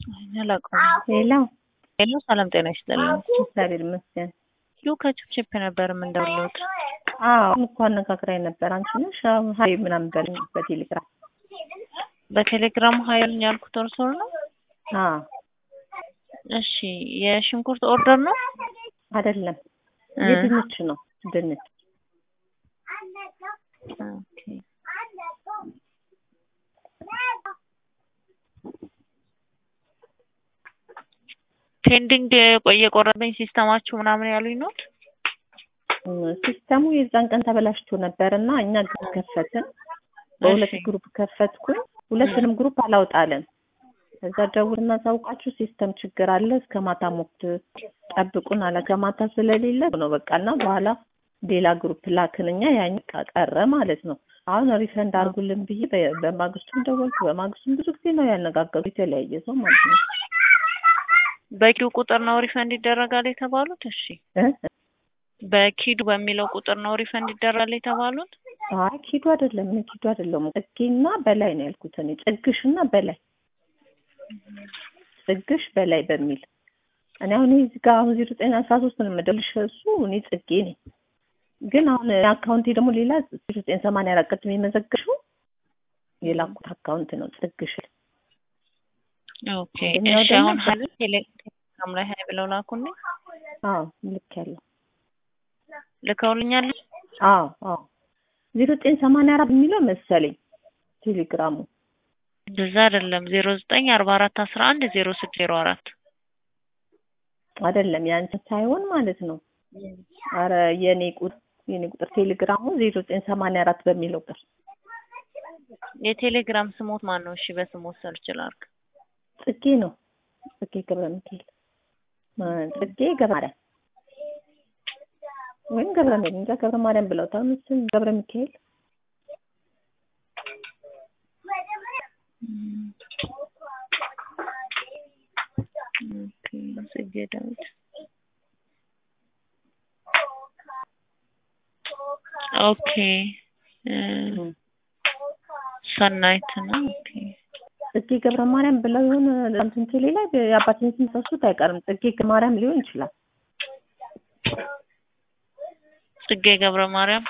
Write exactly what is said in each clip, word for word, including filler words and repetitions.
አላውቀውም። ሄሎ ሄሎ ሰላም ጤና ይስጥልኝ። እግዚአብሔር ይመስገን። ዩ ከችፕችፕ ነበር የምንደውልዎት። አዎ እንኳን አነጋግራኝ ነበር። አንቺ ነሽ? አዎ ሀይ ምናምን በለኝ በቴሌግራም በቴሌግራም ሀይል ያልኩት እርሶ ነው? አዎ እሺ የሽንኩርት ኦርደር ነው? አይደለም የድንች ነው። ድንች ኦኬ። ፔንዲንግ የቆረጠኝ ሲስተማችሁ ምናምን ያሉኝ ነው? ሲስተሙ የዛን ቀን ተበላሽቶ ነበርና እኛ ግሩፕ ከፈትን። በሁለት ግሩፕ ከፈትኩኝ። ሁለቱንም ግሩፕ አላውጣለን። እዛ ደውልና ታውቃችሁ ሲስተም ችግር አለ እስከ ማታ ሞክት ጠብቁን አለ። ከማታ ስለሌለ ነው በቃና በኋላ ሌላ ግሩፕ ላክንኛ ያኝ ቀረ ማለት ነው። አሁን ሪፈንድ አርጉልን ብዬ በማግስቱም ደወልኩ። በማግስቱም ብዙ ጊዜ ነው ያነጋገሩ የተለያየ ሰው ማለት ነው። በኪው ቁጥር ነው ሪፈንድ ይደረጋል የተባሉት? እሺ በኪዱ በሚለው ቁጥር ነው ሪፈንድ ይደረጋል የተባሉት? አይ ኪዱ አይደለም፣ እኔ ኪዱ አይደለም። ጽጌና በላይ ነው ያልኩት እኔ ጽግሽና በላይ ጽግሽ በላይ በሚል እኔ አሁን እዚህ ጋር አሁን ዜሮ ዘጠኝ አስራ ሶስት ነው የምደውልሽ። እሱ እኔ ጽጌ ነኝ። ግን አሁን አካውንቴ ደግሞ ሌላ ዜሮ ዘጠኝ ሰማንያ አራት ቅድም የመዘገሽው የላኩት አካውንት ነው ጽግሽ። ኦኬ እሺ አሁን ሀል ቴሌግራም ላይ ሀይ ብለው ላኩልኝ። አዎ ልክ ያለው ልከውልኛል። አዎ አዎ ዜሮ ዘጠኝ ሰማንያ አራት የሚለው መሰለኝ ቴሌግራሙ። እንደዛ አይደለም ዜሮ ዘጠኝ አርባ አራት አስራ አንድ ዜሮ ስድስት ዜሮ አራት አይደለም ያንተ ሳይሆን ማለት ነው። አረ የኔ ቁጥር የኔ ቁጥር ቴሌግራሙ ዜሮ ዘጠኝ ሰማንያ አራት በሚለው ቁጥር። የቴሌግራም ስሞት ማን ነው? እሺ በስሞት ሰርች ላድርግ። ጽጌ ነው። ጽጌ ገብረ ሚካኤል ጽጌ ገብረ ማርያም ወይም ገብረ ሚካኤል እንጃ ገብረ ማርያም ብለውታል መሰለኝ። ገብረ ሚካኤል ኦኬ ጽጌ ዳዊት ኦኬ ሰናይት ነው። ኦኬ ጽጌ ገብረ ማርያም ብለው ይሁን እንትን ቴሌ ላይ የአባቴን ስም ሰሱት አይቀርም። ጽጌ ገብረ ማርያም ሊሆን ይችላል። ጽጌ ገብረ ማርያም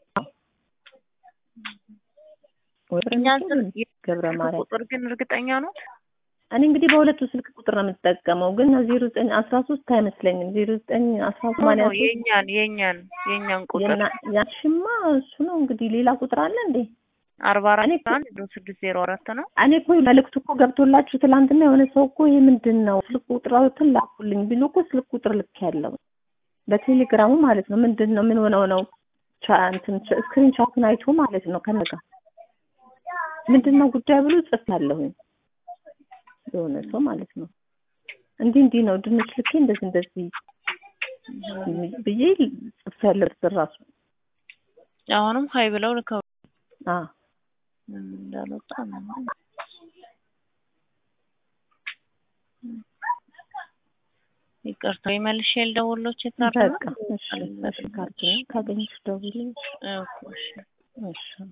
ወርኛል ገብረ ማርያም ቁጥር ግን እርግጠኛ ነው? እኔ እንግዲህ በሁለቱ ስልክ ቁጥር ነው የምጠቀመው፣ ግን ዜሮ ዘጠኝ አስራ ሶስት አይመስለኝም። ዜሮ ዘጠኝ አስራ ሰማንያ ሶስት የኛን የኛን የኛን ቁጥር ያሽማ እሱ ነው እንግዲህ። ሌላ ቁጥር አለ እንዴ? አርባ አራት አንድ ስድስት ዜሮ አራት ነው። እኔ እኮ መልዕክቱ እኮ ገብቶላችሁ ትላንትና የሆነ ሰው እኮ ይሄ ምንድነው ስልክ ቁጥራውን ላኩልኝ ብሎ እኮ ስልክ ቁጥር ልክ ያለው በቴሌግራሙ ማለት ነው። ምንድነው ምን ሆነው ነው ቻንትን ስክሪን ሻቱን አይቶ ማለት ነው ከነጋ ምንድነው ጉዳይ ብሎ ጽፋለሁኝ የሆነ ሰው ማለት ነው። እንዲህ እንዲህ ነው ድንች ልኬ እንደዚህ እንደዚህ ብዬ ጽፋለሁ ራሱ። አሁንም ሀይ ብለው ልከው አዎ እንዳልወጣ ነው። ይቅርታ ይመልሽ ልደውልልዎት ይታረቃል። እሺ እሺ ካርድ ካገኘሽ ደውልልኝ። እሺ እሺ